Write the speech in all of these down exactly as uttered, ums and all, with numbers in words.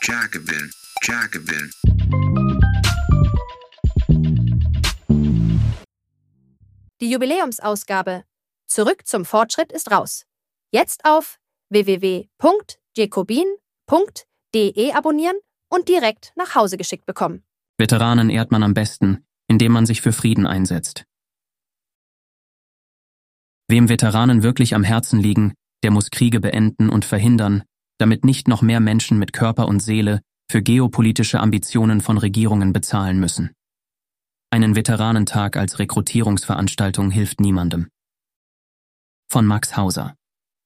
Jacobin, Jacobin. Die Jubiläumsausgabe Zurück zum Fortschritt ist raus. Jetzt auf w w w punkt jacobin punkt d e abonnieren und direkt nach Hause geschickt bekommen. Veteranen ehrt man am besten, indem man sich für Frieden einsetzt. Wem Veteranen wirklich am Herzen liegen, der muss Kriege beenden und verhindern, damit nicht noch mehr Menschen mit Körper und Seele für geopolitische Ambitionen von Regierungen bezahlen müssen. Einen Veteranentag als Rekrutierungsveranstaltung hilft niemandem. Von Max Hauser.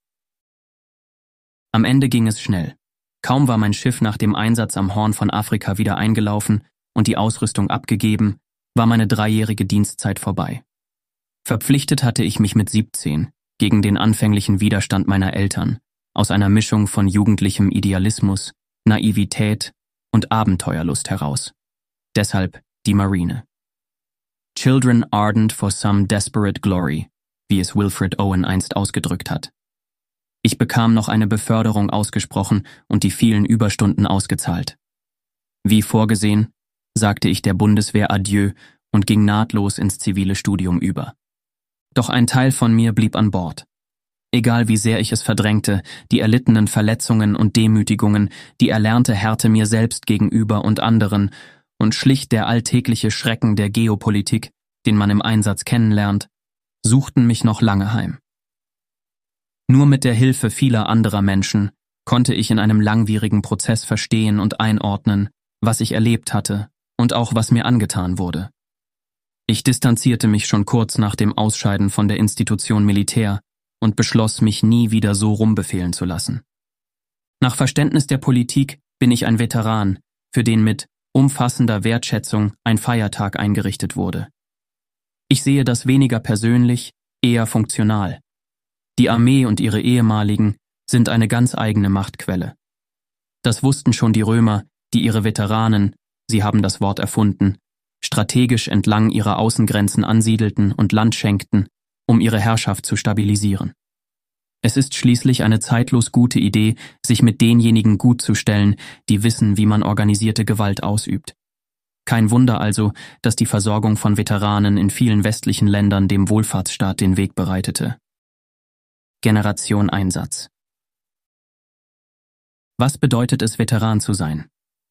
Am Ende ging es schnell. Kaum war mein Schiff nach dem Einsatz am Horn von Afrika wieder eingelaufen und die Ausrüstung abgegeben, war meine dreijährige Dienstzeit vorbei. Verpflichtet hatte ich mich mit siebzehn gegen den anfänglichen Widerstand meiner Eltern, aus einer Mischung von jugendlichem Idealismus, Naivität und Abenteuerlust heraus. Deshalb die Marine. Children ardent for some desperate glory, wie es Wilfred Owen einst ausgedrückt hat. Ich bekam noch eine Beförderung ausgesprochen und die vielen Überstunden ausgezahlt. Wie vorgesehen, sagte ich der Bundeswehr Adieu und ging nahtlos ins zivile Studium über. Doch ein Teil von mir blieb an Bord. Egal wie sehr ich es verdrängte, die erlittenen Verletzungen und Demütigungen, die erlernte Härte mir selbst gegenüber und anderen und schlicht der alltägliche Schrecken der Geopolitik, den man im Einsatz kennenlernt, suchten mich noch lange heim. Nur mit der Hilfe vieler anderer Menschen konnte ich in einem langwierigen Prozess verstehen und einordnen, was ich erlebt hatte und auch was mir angetan wurde. Ich distanzierte mich schon kurz nach dem Ausscheiden von der Institution Militär und beschloss, mich nie wieder so rumbefehlen zu lassen. Nach Verständnis der Politik bin ich ein Veteran, für den mit umfassender Wertschätzung ein Feiertag eingerichtet wurde. Ich sehe das weniger persönlich, eher funktional. Die Armee und ihre Ehemaligen sind eine ganz eigene Machtquelle. Das wussten schon die Römer, die ihre Veteranen, sie haben das Wort erfunden, strategisch entlang ihrer Außengrenzen ansiedelten und Land schenkten, um ihre Herrschaft zu stabilisieren. Es ist schließlich eine zeitlos gute Idee, sich mit denjenigen gut zu stellen, die wissen, wie man organisierte Gewalt ausübt. Kein Wunder also, dass die Versorgung von Veteranen in vielen westlichen Ländern dem Wohlfahrtsstaat den Weg bereitete. Generation Einsatz. Was bedeutet es, Veteran zu sein?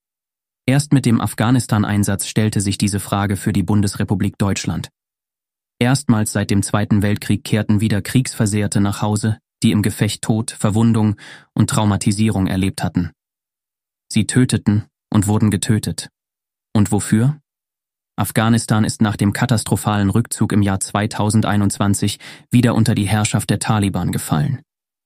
Erst mit dem Afghanistan-Einsatz stellte sich diese Frage für die Bundesrepublik Deutschland. Erstmals seit dem Zweiten Weltkrieg kehrten wieder Kriegsversehrte nach Hause, die im Gefecht Tod, Verwundung und Traumatisierung erlebt hatten. Sie töteten und wurden getötet. Und wofür? Afghanistan ist nach dem katastrophalen Rückzug im Jahr zweitausendeinundzwanzig wieder unter die Herrschaft der Taliban gefallen.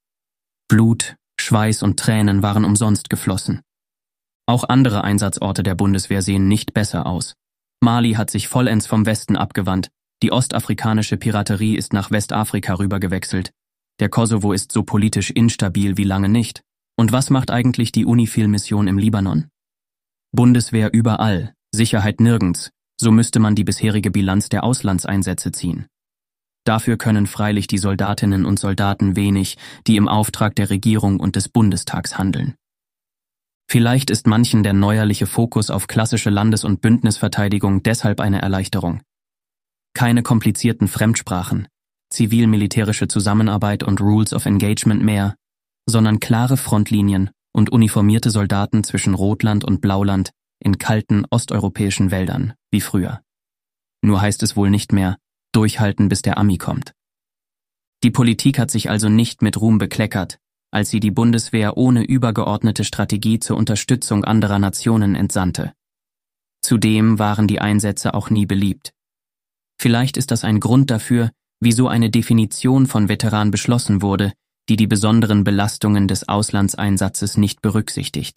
Blut, Schweiß und Tränen waren umsonst geflossen. Auch andere Einsatzorte der Bundeswehr sehen nicht besser aus. Mali hat sich vollends vom Westen abgewandt, die ostafrikanische Piraterie ist nach Westafrika rübergewechselt, der Kosovo ist so politisch instabil wie lange nicht. Und was macht eigentlich die UNIFIL-Mission im Libanon? Bundeswehr überall, Sicherheit nirgends, so müsste man die bisherige Bilanz der Auslandseinsätze ziehen. Dafür können freilich die Soldatinnen und Soldaten wenig, die im Auftrag der Regierung und des Bundestags handeln. Vielleicht ist manchen der neuerliche Fokus auf klassische Landes- und Bündnisverteidigung deshalb eine Erleichterung. Keine komplizierten Fremdsprachen, zivil-militärische Zusammenarbeit und Rules of Engagement mehr, sondern klare Frontlinien und uniformierte Soldaten zwischen Rotland und Blauland in kalten osteuropäischen Wäldern, wie früher. Nur heißt es wohl nicht mehr, durchhalten bis der Ami kommt. Die Politik hat sich also nicht mit Ruhm bekleckert, als sie die Bundeswehr ohne übergeordnete Strategie zur Unterstützung anderer Nationen entsandte. Zudem waren die Einsätze auch nie beliebt. Vielleicht ist das ein Grund dafür, wieso eine Definition von Veteran beschlossen wurde, die die besonderen Belastungen des Auslandseinsatzes nicht berücksichtigt.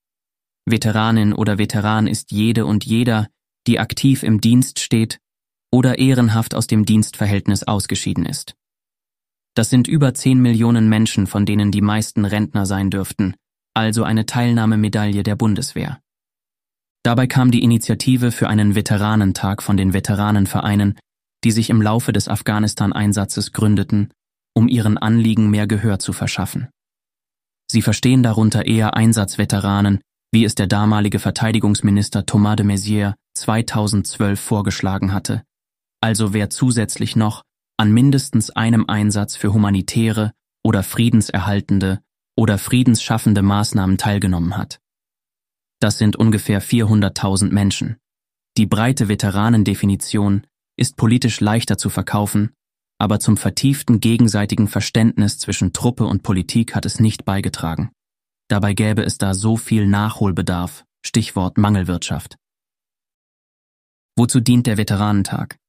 Veteranin oder Veteran ist jede und jeder, die aktiv im Dienst steht oder ehrenhaft aus dem Dienstverhältnis ausgeschieden ist. Das sind über zehn Millionen Menschen, von denen die meisten Rentner sein dürften, also eine Teilnahmemedaille der Bundeswehr. Dabei kam die Initiative für einen Veteranentag von den Veteranenvereinen, die sich im Laufe des Afghanistan-Einsatzes gründeten, um ihren Anliegen mehr Gehör zu verschaffen. Sie verstehen darunter eher Einsatzveteranen, wie es der damalige Verteidigungsminister Thomas de Maizière zweitausendzwölf vorgeschlagen hatte, also wer zusätzlich noch an mindestens einem Einsatz für humanitäre oder friedenserhaltende oder friedensschaffende Maßnahmen teilgenommen hat. Das sind ungefähr vierhunderttausend Menschen. Die breite Veteranendefinition ist politisch leichter zu verkaufen, aber zum vertieften gegenseitigen Verständnis zwischen Truppe und Politik hat es nicht beigetragen. Dabei gäbe es da so viel Nachholbedarf, Stichwort Mangelwirtschaft. Wozu dient der Veteranentag?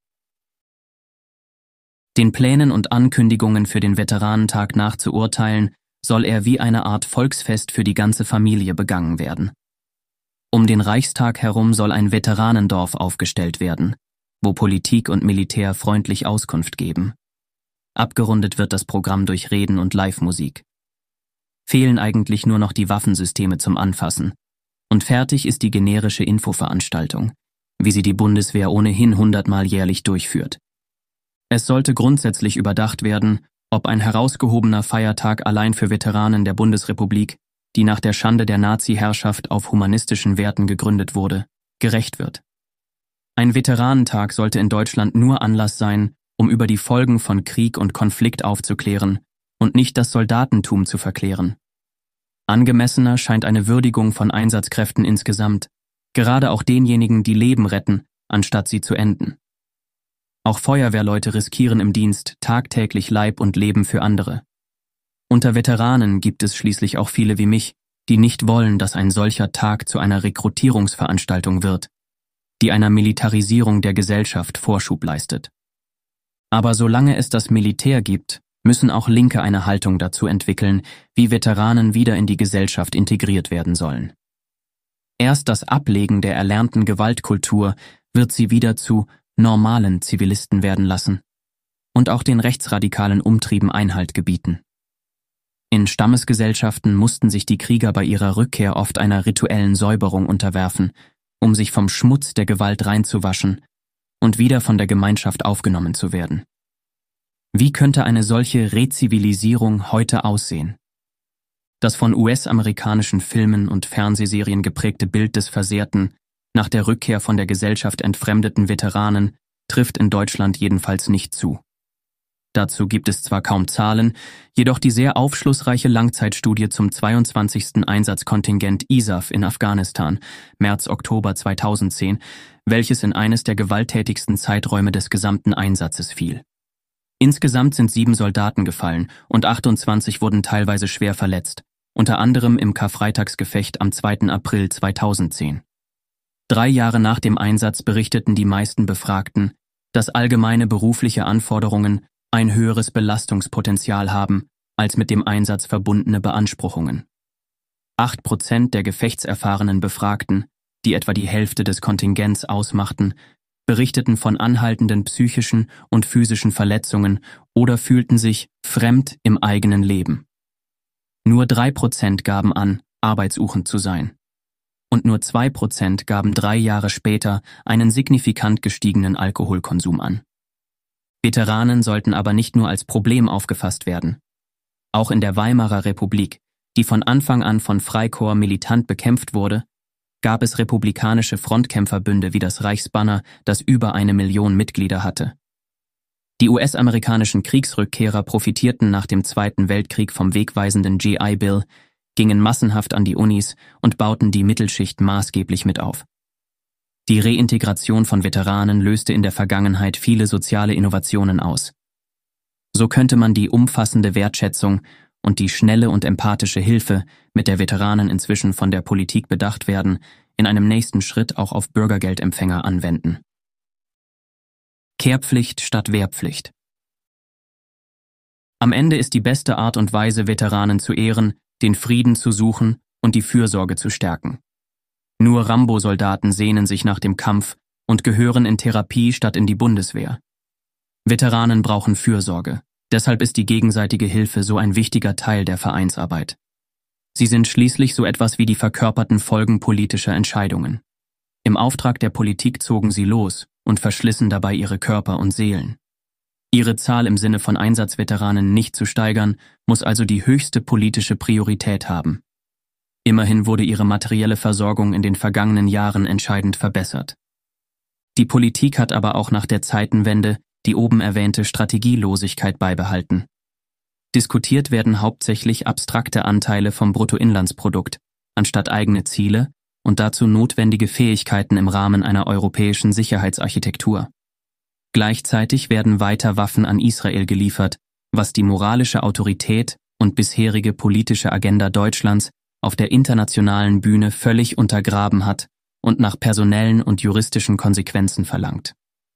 Den Plänen und Ankündigungen für den Veteranentag nach zu urteilen, soll er wie eine Art Volksfest für die ganze Familie begangen werden. Um den Reichstag herum soll ein Veteranendorf aufgestellt werden, wo Politik und Militär freundlich Auskunft geben. Abgerundet wird das Programm durch Reden und Live-Musik. Fehlen eigentlich nur noch die Waffensysteme zum Anfassen. Und fertig ist die generische Infoveranstaltung, wie sie die Bundeswehr ohnehin hundertmal jährlich durchführt. Es sollte grundsätzlich überdacht werden, ob ein herausgehobener Feiertag allein für Veteranen der Bundesrepublik, die nach der Schande der Nazi-Herrschaft auf humanistischen Werten gegründet wurde, gerecht wird. Ein Veteranentag sollte in Deutschland nur Anlass sein, um über die Folgen von Krieg und Konflikt aufzuklären und nicht das Soldatentum zu verklären. Angemessener scheint eine Würdigung von Einsatzkräften insgesamt, gerade auch denjenigen, die Leben retten, anstatt sie zu enden. Auch Feuerwehrleute riskieren im Dienst tagtäglich Leib und Leben für andere. Unter Veteranen gibt es schließlich auch viele wie mich, die nicht wollen, dass ein solcher Tag zu einer Rekrutierungsveranstaltung wird, die einer Militarisierung der Gesellschaft Vorschub leistet. Aber solange es das Militär gibt, müssen auch Linke eine Haltung dazu entwickeln, wie Veteranen wieder in die Gesellschaft integriert werden sollen. Erst das Ablegen der erlernten Gewaltkultur wird sie wieder zu normalen Zivilisten werden lassen und auch den rechtsradikalen Umtrieben Einhalt gebieten. In Stammesgesellschaften mussten sich die Krieger bei ihrer Rückkehr oft einer rituellen Säuberung unterwerfen, um sich vom Schmutz der Gewalt reinzuwaschen und wieder von der Gemeinschaft aufgenommen zu werden. Wie könnte eine solche Rezivilisierung heute aussehen? Das von U S-amerikanischen Filmen und Fernsehserien geprägte Bild des versehrten, nach der Rückkehr von der Gesellschaft entfremdeten Veteranen trifft in Deutschland jedenfalls nicht zu. Dazu gibt es zwar kaum Zahlen, jedoch die sehr aufschlussreiche Langzeitstudie zum zweiundzwanzigsten Einsatzkontingent I S A F in Afghanistan, März-Oktober zweitausendzehn, welches in eines der gewalttätigsten Zeiträume des gesamten Einsatzes fiel. Insgesamt sind sieben Soldaten gefallen und achtundzwanzig wurden teilweise schwer verletzt, unter anderem im Karfreitagsgefecht am zweiten April zweitausendzehn. Drei Jahre nach dem Einsatz berichteten die meisten Befragten, dass allgemeine berufliche Anforderungen ein höheres Belastungspotenzial haben als mit dem Einsatz verbundene Beanspruchungen. Acht Prozent der gefechtserfahrenen Befragten, die etwa die Hälfte des Kontingents ausmachten, berichteten von anhaltenden psychischen und physischen Verletzungen oder fühlten sich fremd im eigenen Leben. Nur drei Prozent gaben an, arbeitssuchend zu sein. Und nur zwei Prozent gaben drei Jahre später einen signifikant gestiegenen Alkoholkonsum an. Veteranen sollten aber nicht nur als Problem aufgefasst werden. Auch in der Weimarer Republik, die von Anfang an von Freikorps militant bekämpft wurde, gab es republikanische Frontkämpferbünde wie das Reichsbanner, das über eine Million Mitglieder hatte. Die U S-amerikanischen Kriegsrückkehrer profitierten nach dem Zweiten Weltkrieg vom wegweisenden G I Bill, gingen massenhaft an die Unis und bauten die Mittelschicht maßgeblich mit auf. Die Reintegration von Veteranen löste in der Vergangenheit viele soziale Innovationen aus. So könnte man die umfassende Wertschätzung und die schnelle und empathische Hilfe, mit der Veteranen inzwischen von der Politik bedacht werden, in einem nächsten Schritt auch auf Bürgergeldempfänger anwenden. Kehrpflicht statt Wehrpflicht. Am Ende ist die beste Art und Weise, Veteranen zu ehren, den Frieden zu suchen und die Fürsorge zu stärken. Nur Rambo-Soldaten sehnen sich nach dem Kampf und gehören in Therapie statt in die Bundeswehr. Veteranen brauchen Fürsorge, deshalb ist die gegenseitige Hilfe so ein wichtiger Teil der Vereinsarbeit. Sie sind schließlich so etwas wie die verkörperten Folgen politischer Entscheidungen. Im Auftrag der Politik zogen sie los und verschlissen dabei ihre Körper und Seelen. Ihre Zahl im Sinne von Einsatzveteranen nicht zu steigern, muss also die höchste politische Priorität haben. Immerhin wurde ihre materielle Versorgung in den vergangenen Jahren entscheidend verbessert. Die Politik hat aber auch nach der Zeitenwende die oben erwähnte Strategielosigkeit beibehalten. Diskutiert werden hauptsächlich abstrakte Anteile vom Bruttoinlandsprodukt, anstatt eigene Ziele und dazu notwendige Fähigkeiten im Rahmen einer europäischen Sicherheitsarchitektur. Gleichzeitig werden weiter Waffen an Israel geliefert, was die moralische Autorität und bisherige politische Agenda Deutschlands auf der internationalen Bühne völlig untergraben hat und nach personellen und juristischen Konsequenzen verlangt.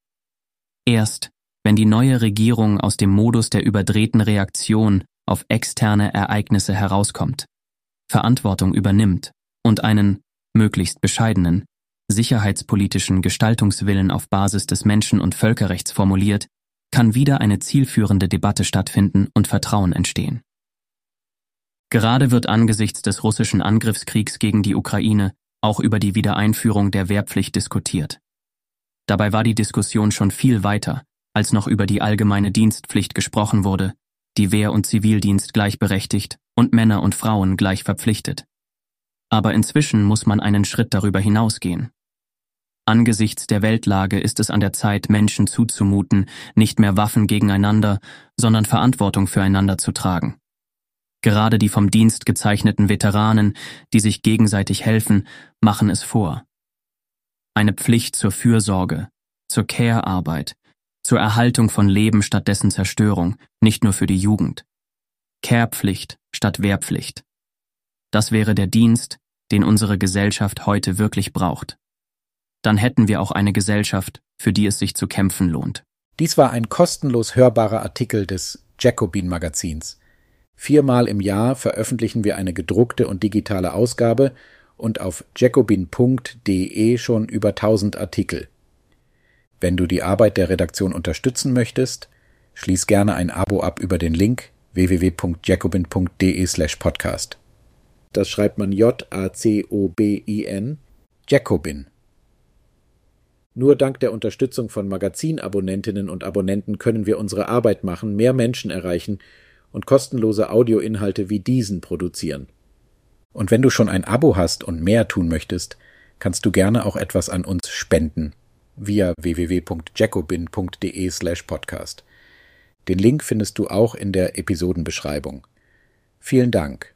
Erst wenn die neue Regierung aus dem Modus der überdrehten Reaktion auf externe Ereignisse herauskommt, Verantwortung übernimmt und einen, möglichst bescheidenen, sicherheitspolitischen Gestaltungswillen auf Basis des Menschen- und Völkerrechts formuliert, kann wieder eine zielführende Debatte stattfinden und Vertrauen entstehen. Gerade wird angesichts des russischen Angriffskriegs gegen die Ukraine auch über die Wiedereinführung der Wehrpflicht diskutiert. Dabei war die Diskussion schon viel weiter, als noch über die allgemeine Dienstpflicht gesprochen wurde, die Wehr- und Zivildienst gleichberechtigt und Männer und Frauen gleich verpflichtet. Aber inzwischen muss man einen Schritt darüber hinausgehen. Angesichts der Weltlage ist es an der Zeit, Menschen zuzumuten, nicht mehr Waffen gegeneinander, sondern Verantwortung füreinander zu tragen. Gerade die vom Dienst gezeichneten Veteranen, die sich gegenseitig helfen, machen es vor. Eine Pflicht zur Fürsorge, zur Care-Arbeit, zur Erhaltung von Leben statt dessen Zerstörung, nicht nur für die Jugend. Care-Pflicht statt Wehrpflicht. Das wäre der Dienst, den unsere Gesellschaft heute wirklich braucht. Dann hätten wir auch eine Gesellschaft, für die es sich zu kämpfen lohnt. Dies war ein kostenlos hörbarer Artikel des Jacobin-Magazins. Viermal im Jahr veröffentlichen wir eine gedruckte und digitale Ausgabe und auf jacobin punkt de schon über tausend Artikel. Wenn du die Arbeit der Redaktion unterstützen möchtest, schließ gerne ein Abo ab über den Link w w w punkt jacobin punkt de slash podcast. Das schreibt man J A C O B I N, Jacobin. Nur dank der Unterstützung von Magazinabonnentinnen und Abonnenten können wir unsere Arbeit machen, mehr Menschen erreichen und kostenlose Audioinhalte wie diesen produzieren. Und wenn du schon ein Abo hast und mehr tun möchtest, kannst du gerne auch etwas an uns spenden via w w w punkt jacobin punkt de slash podcast. Den Link findest du auch in der Episodenbeschreibung. Vielen Dank.